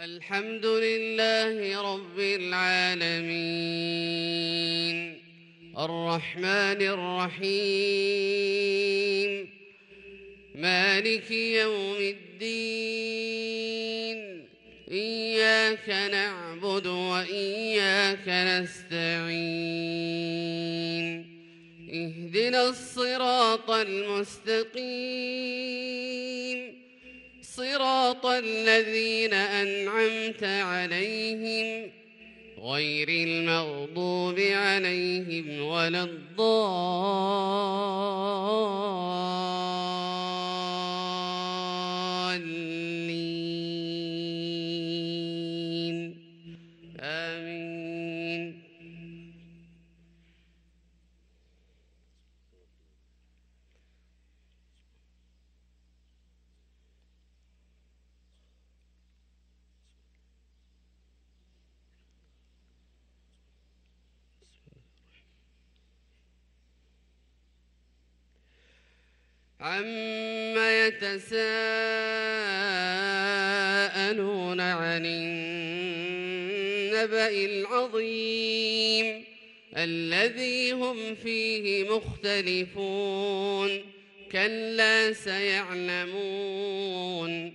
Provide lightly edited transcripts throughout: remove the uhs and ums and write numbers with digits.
الحمد لله رب العالمين الرحمن الرحيم مالك يوم الدين إياك نعبد وإياك نستعين اهدنا الصراط المستقيم صراط الذين أنعمت عليهم غير المغضوب عليهم ولا الضالين آمين. عما يتساءلون عن النبأ العظيم الذي هم فيه مختلفون كلا سيعلمون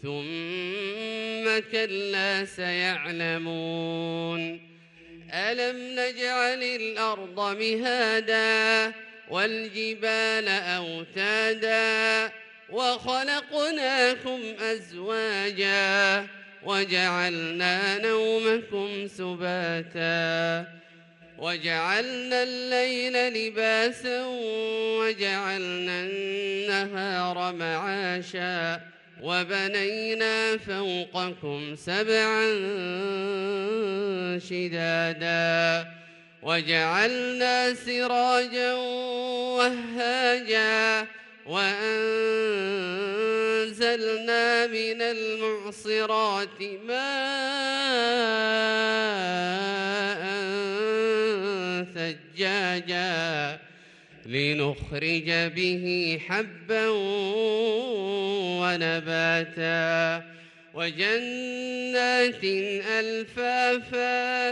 ثم كلا سيعلمون ألم نجعل الأرض مهادا والجبال أوتادا وخلقناكم أزواجا وجعلنا نومكم سباتا وجعلنا الليل لباسا وجعلنا النهار معاشا وبنينا فوقكم سبعا شدادا وجعلنا سراجا وهاجا وأنزلنا من المعصرات ماء ثجاجا لنخرج به حبا ونباتا وجنات ألفافا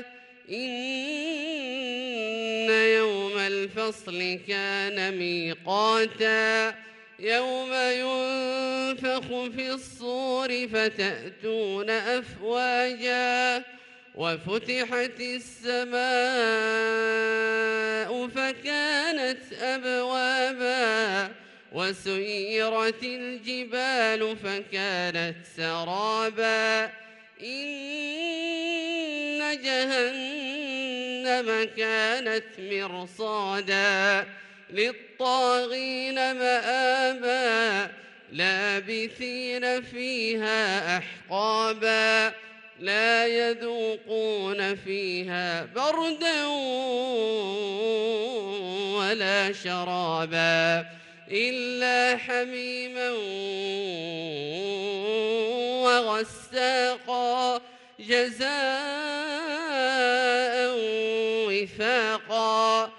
إن يوم الفصل كان ميقاتا يوم ينفخ في الصور فتأتون أفواجا وفتحت السماء فكانت أبوابا وسيرت الجبال فكانت سرابا إن جهنم كانت مرصادا للطاغين مآبا لابثين فيها أحقابا لا يذوقون فيها بردا ولا شرابا إلا حميما وغساقا جزاء وفاقا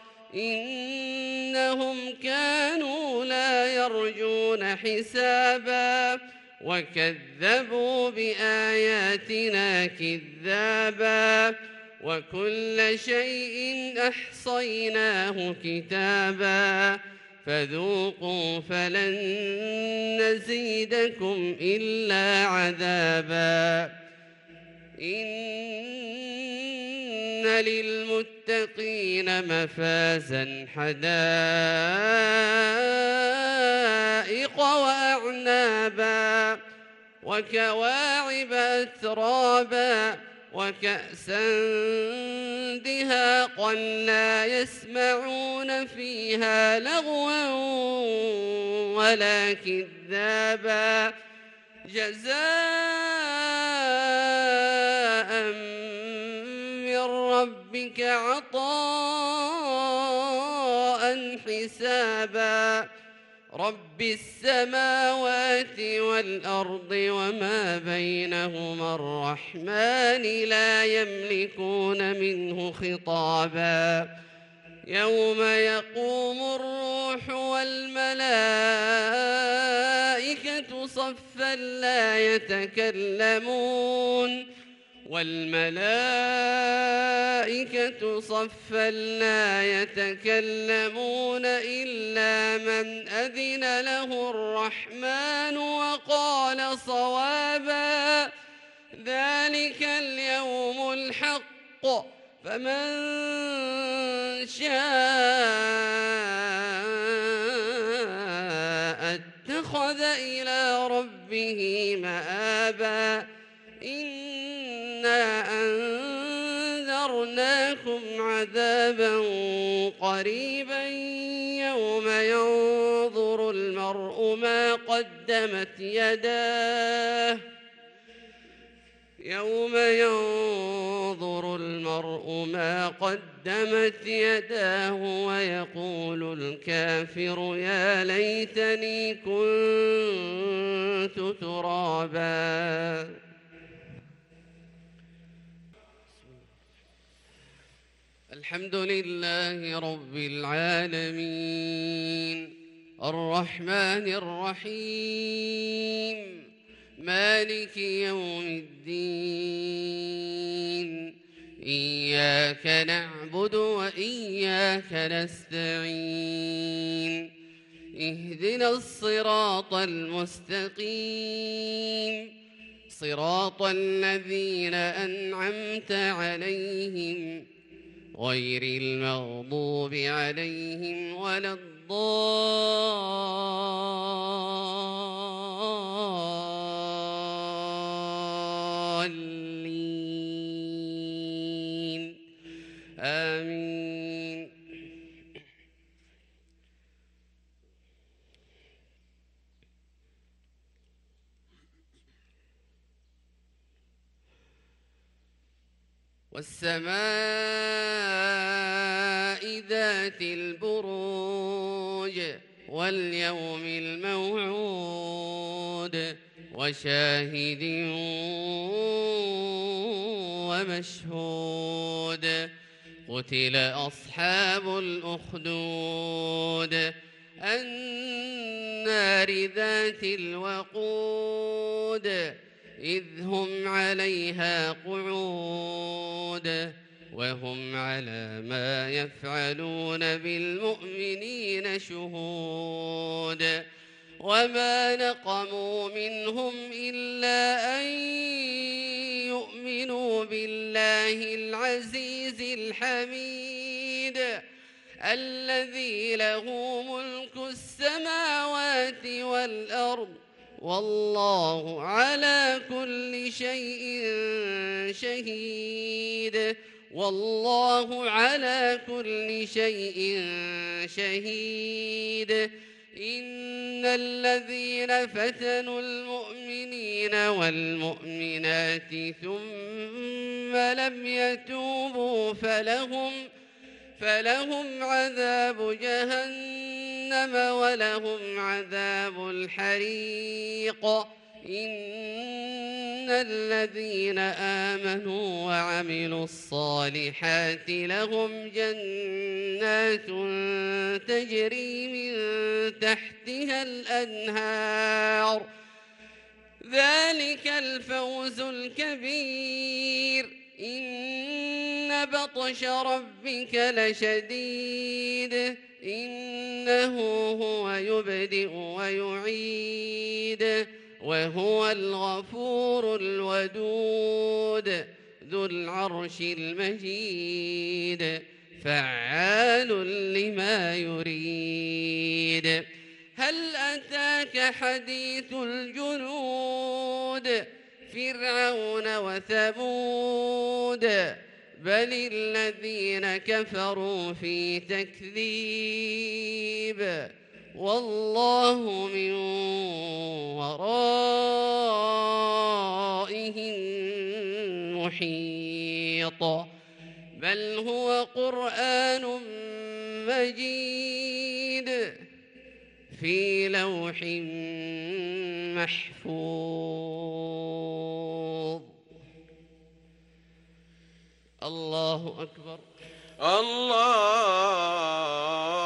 إنهم كانوا لا يرجون حسابا وكذبوا بآياتنا كذابا وكل شيء أحصيناه كتابا فذوقوا فلن نزيدكم إلا عذابا إن للمتقين مفازا حدائق وأعنابا وكواعب أترابا وكأسا دهاقا لا يسمعون فيها لغوا ولا كذابا جزاء من ربك عطاء حسابا رب السماوات والأرض وما بينهما الرحمن لا يملكون منه خطابا يوم يقوم الروح والملائكة صفا لا يتكلمون والملائكة صفا لا يتكلمون إلا من أذن له الرحمن وقال صوابا ذلك اليوم الحق فمن شاء اتخذ إلى ربه مآبا إنا أنذرناكم عذابا قريبا يوم ينظر المرء ما قدمت يداه ويقول الكافر يا ليتني كنت ترابا. الحمد لله رب العالمين الرحمن الرحيم مالك يوم الدين إياك نعبد وإياك نستعين اهدنا الصراط المستقيم صراط الذين أنعمت عليهم غير المغضوب عليهم ولا الضالين آمين. والسماء ذات البروج واليوم الموعود وشاهد ومشهود قتل أصحاب الأخدود النار ذات الوقود إذ هم عليها قعود وهم على ما يفعلون بالمؤمنين شهود وما نقموا منهم إلا أن يؤمنوا بالله العزيز الحميد الذي له ملك السماوات والأرض والله على كل شيء شهيد والله على كل شيء شهيد. إن الذين فتنوا المؤمنين والمؤمنات ثم لم يتوبوا فلهم عذاب جهنم ولهم عذاب الحريق. إن الذين آمنوا وعملوا الصالحات لهم جنات تجري من تحتها الأنهار ذلك الفوز الكبير. إن بطش ربك لشديد إنه هو يبدئ ويعيد وهو الغفور الودود ذو العرش المجيد فعال لما يريد. هل أتاك حديث الجنود فرعون وثمود بل الذين كفروا في تكذيب والله من ورائهم محيط بل هو قرآن مجيد في لوح محفوظ. الله أكبر. الله